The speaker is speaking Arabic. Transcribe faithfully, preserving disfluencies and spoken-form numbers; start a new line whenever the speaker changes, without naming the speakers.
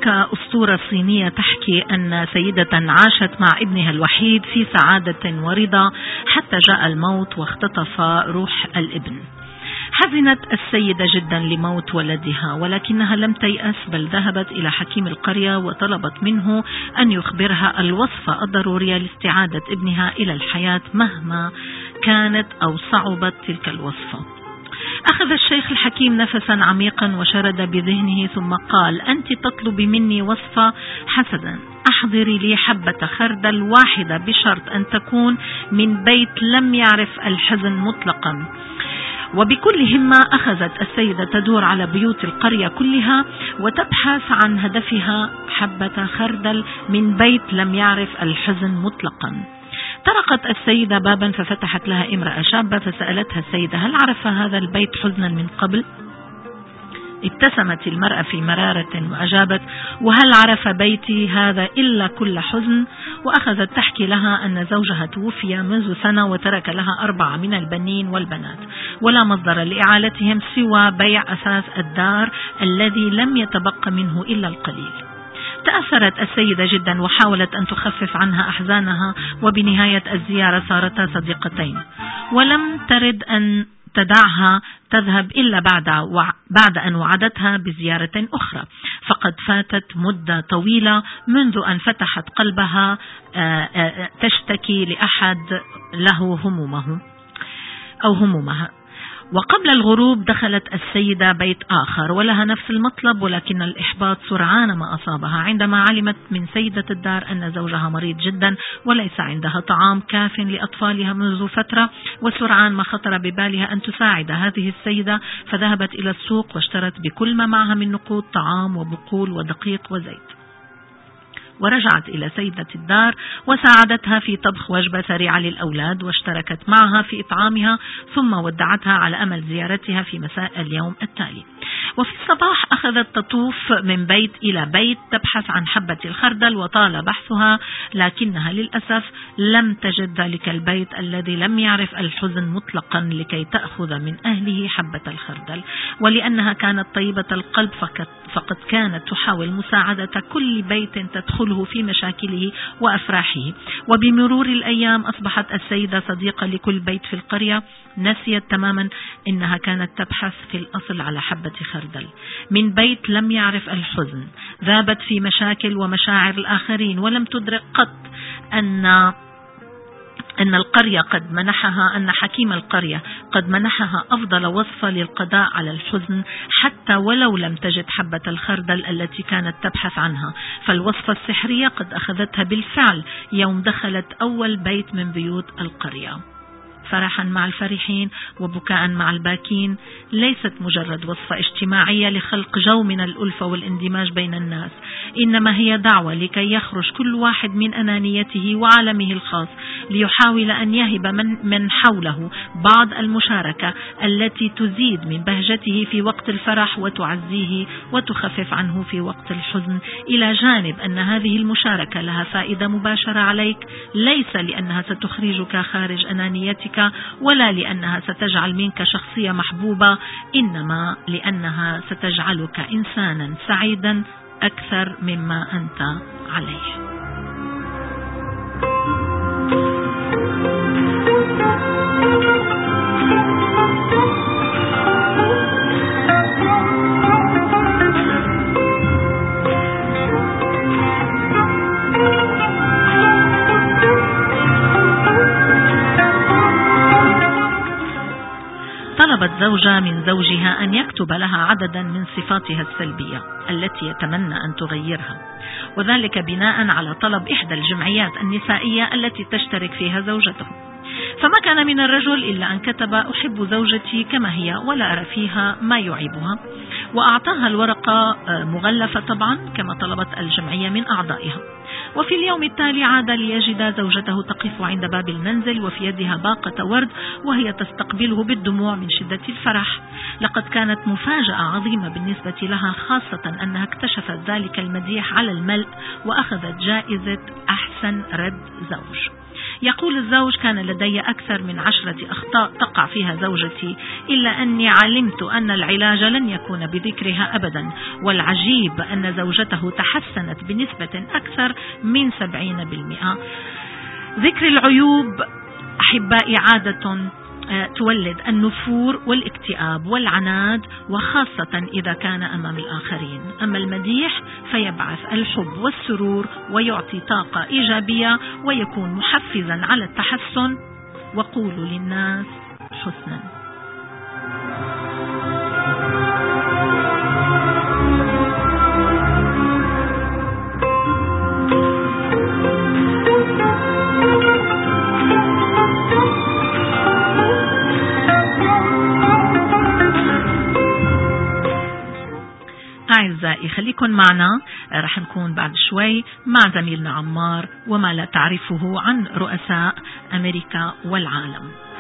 هناك أسطورة صينية تحكي أن سيدة عاشت مع ابنها الوحيد في سعادة ورضا حتى جاء الموت واختطف روح الابن. حزنت السيدة جدا لموت ولدها، ولكنها لم تيأس، بل ذهبت إلى حكيم القرية وطلبت منه أن يخبرها الوصفة الضرورية لاستعادة ابنها إلى الحياة مهما كانت أو صعبت تلك الوصفة. أخذ الشيخ الحكيم نفسا عميقا وشرد بذهنه ثم قال: أنت تطلب مني وصفة حسنا، أحضري لي حبة خردل واحدة بشرط أن تكون من بيت لم يعرف الحزن مطلقا. وبكل همة أخذت السيدة تدور على بيوت القرية كلها وتبحث عن هدفها حبة خردل من بيت لم يعرف الحزن مطلقا. طرقت السيدة بابا ففتحت لها امرأة شابة فسألتها السيدة: هل عرف هذا البيت حزنا من قبل؟ ابتسمت المرأة في مرارة وأجابت: وهل عرف بيتي هذا إلا كل حزن؟ وأخذت تحكي لها أن زوجها توفي منذ سنة وترك لها أربعة من البنين والبنات، ولا مصدر لإعالتهم سوى بيع أساس الدار الذي لم يتبقى منه إلا القليل. تأثرت السيدة جدا وحاولت أن تخفف عنها أحزانها، وبنهاية الزيارة صارتا صديقتين، ولم ترد أن تدعها تذهب إلا بعد بعد أن وعدتها بزيارة أخرى، فقد فاتت مدة طويلة منذ أن فتحت قلبها تشتكي لأحد له همومه أو همومها. وقبل الغروب دخلت السيدة بيت آخر ولها نفس المطلب، ولكن الإحباط سرعان ما أصابها عندما علمت من سيدة الدار أن زوجها مريض جدا وليس عندها طعام كاف لأطفالها منذ فترة. وسرعان ما خطر ببالها أن تساعد هذه السيدة، فذهبت إلى السوق واشترت بكل ما معها من نقود طعام وبقول ودقيق وزيت، ورجعت إلى سيدة الدار وساعدتها في طبخ وجبة سريعة للأولاد، واشتركت معها في إطعامها، ثم ودعتها على أمل زيارتها في مساء اليوم التالي. وفي الصباح أخذت تطوف من بيت إلى بيت تبحث عن حبة الخردل، وطال بحثها، لكنها للأسف لم تجد ذلك البيت الذي لم يعرف الحزن مطلقا لكي تأخذ من أهله حبة الخردل. ولأنها كانت طيبة القلب فقط فقد كانت تحاول مساعدة كل بيت تدخله في مشاكله وأفراحه. وبمرور الأيام أصبحت السيدة صديقة لكل بيت في القرية، نسيت تماما إنها كانت تبحث في الأصل على حبة خردل من بيت لم يعرف الحزن. ذابت في مشاكل ومشاعر الآخرين، ولم تدرك قط أن أن القرية قد منحها أن حكيم القرية قد منحها أفضل وصفة للقضاء على الحزن، حتى ولو لم تجد حبة الخردل التي كانت تبحث عنها. فالوصفة السحرية قد أخذتها بالفعل يوم دخلت أول بيت من بيوت القرية. فرحا مع الفرحين وبكاء مع الباكين، ليست مجرد وصفة اجتماعية لخلق جو من الألفة والاندماج بين الناس، إنما هي دعوة لكي يخرج كل واحد من أنانيته وعالمه الخاص ليحاول أن يهب من, من حوله بعض المشاركة التي تزيد من بهجته في وقت الفرح وتعزيه وتخفف عنه في وقت الحزن، إلى جانب أن هذه المشاركة لها فائدة مباشرة عليك، ليس لأنها ستخرجك خارج أنانيتك ولا لأنها ستجعل منك شخصية محبوبة، إنما لأنها ستجعلك إنسانا سعيدا أكثر مما أنت عليه. طلبت زوجة من زوجها أن يكتب لها عددا من صفاتها السلبية التي يتمنى أن تغيرها، وذلك بناء على طلب إحدى الجمعيات النسائية التي تشترك فيها زوجته. فما كان من الرجل إلا أن كتب: أحب زوجتي كما هي ولا أرى فيها ما يعيبها، وأعطاها الورقة مغلفة طبعا كما طلبت الجمعية من أعضائها. وفي اليوم التالي عاد ليجد زوجته تقف عند باب المنزل وفي يدها باقة ورد وهي تستقبله بالدموع من شدة الفرح. لقد كانت مفاجأة عظيمة بالنسبة لها، خاصة أنها اكتشفت ذلك المديح على الملء وأخذت جائزة أحسن رد زوج. يقول الزوج: كان لدي أكثر من عشرة أخطاء تقع فيها زوجتي، إلا أني علمت أن العلاج لن يكون بذكرها أبدا، والعجيب أن زوجته تحسنت بنسبة أكثر من سبعين بالمئة. ذكر العيوب أحبائي عادة تولد النفور والاكتئاب والعناد، وخاصة إذا كان أمام الآخرين. أما المديح فيبعث الحب والسرور ويعطي طاقة إيجابية ويكون محفزا على التحسن. وقولوا للناس حسنا. أعزائي خليكن معنا، رح نكون بعد شوي مع زميلنا عمار وما لا تعرفه عن رؤساء أمريكا والعالم.